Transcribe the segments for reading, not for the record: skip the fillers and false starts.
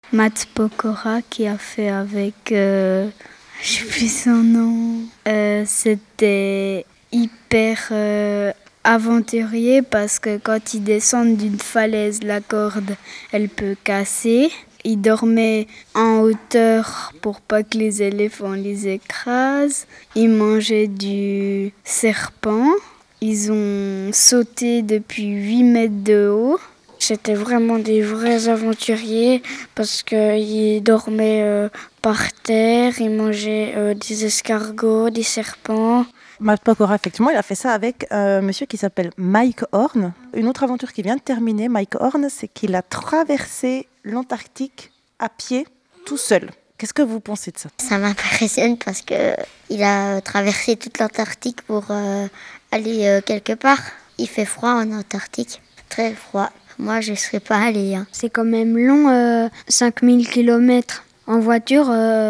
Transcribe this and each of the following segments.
Matt Pokora qui a fait avec, je sais plus son nom. C'était hyper aventurier parce que quand ils descendent d'une falaise, la corde, elle peut casser. Ils dormaient en hauteur pour pas que les éléphants les écrasent. Ils mangeaient du serpent. Ils ont sauté depuis 8 mètres de haut. C'était vraiment des vrais aventuriers parce qu'ils dormaient par terre, ils mangeaient des escargots, des serpents. Matt Pokora, effectivement, il a fait ça avec un monsieur qui s'appelle Mike Horn. Une autre aventure qui vient de terminer, Mike Horn, c'est qu'il a traversé l'Antarctique à pied, tout seul. Qu'est-ce que vous pensez de ça ? Ça m'impressionne parce qu'il a traversé toute l'Antarctique pour aller quelque part. Il fait froid en Antarctique, très froid. Moi, je ne serais pas allée. C'est quand même long, 5000 km. En voiture,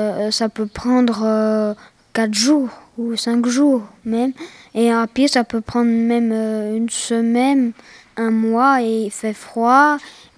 ça peut prendre 4 jours ou 5 jours même. Et à pied, ça peut prendre même une semaine, un mois, et il fait froid.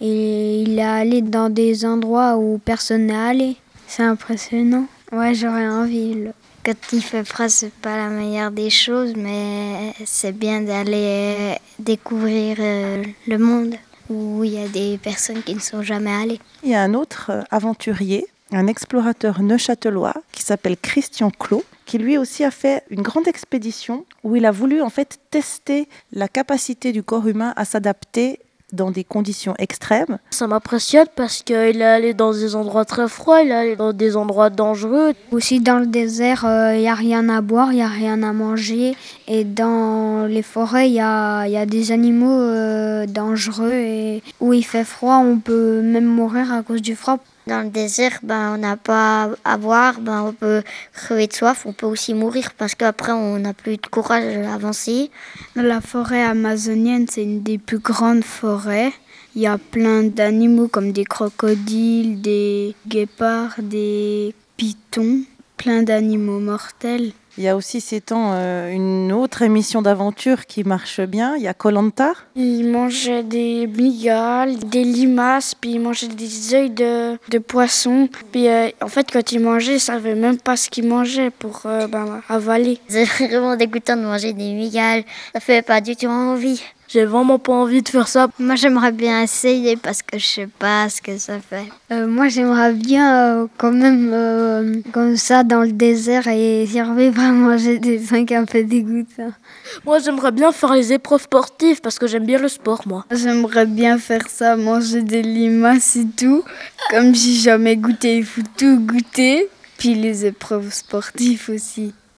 Et il est allé dans des endroits où personne n'est allé. C'est impressionnant. Ouais, j'aurais envie. Quand il fait froid, c'est pas la meilleure des choses, mais c'est bien d'aller découvrir le monde où il y a des personnes qui ne sont jamais allées. Il y a un autre aventurier, un explorateur neuchâtelois qui s'appelle Christian Clot, qui lui aussi a fait une grande expédition où il a voulu en fait tester la capacité du corps humain à s'adapter dans des conditions extrêmes. Ça m'impressionne parce qu'il est allé dans des endroits très froids, il est allé dans des endroits dangereux. Aussi dans le désert, il n'y a rien à boire, il n'y a rien à manger. Et dans les forêts, il y a des animaux dangereux. Et où il fait froid, on peut même mourir à cause du froid. Dans le désert, on n'a pas à boire, on peut crever de soif, on peut aussi mourir parce qu'après on n'a plus de courage d'avancer. La forêt amazonienne, c'est une des plus grandes forêts. Il y a plein d'animaux comme des crocodiles, des guépards, des pythons, plein d'animaux mortels. Il y a aussi ces temps une autre émission d'aventure qui marche bien, il y a Koh Lanta. Il mangeait des migales, des limaces, puis il mangeait des œils de poisson. Puis en fait, quand il mangeait, il ne savait même pas ce qu'il mangeait pour avaler. C'est vraiment dégoûtant de manger des migales, ça fait pas du tout envie. J'ai vraiment pas envie de faire ça. Moi, j'aimerais bien essayer parce que je sais pas ce que ça fait. Moi, j'aimerais bien quand même comme ça dans le désert et survivre à manger des trucs un peu dégoûtants. Moi, j'aimerais bien faire les épreuves sportives parce que j'aime bien le sport, moi. J'aimerais bien faire ça, manger des limaces et tout. Comme j'ai jamais goûté, il faut tout goûter. Puis les épreuves sportives aussi.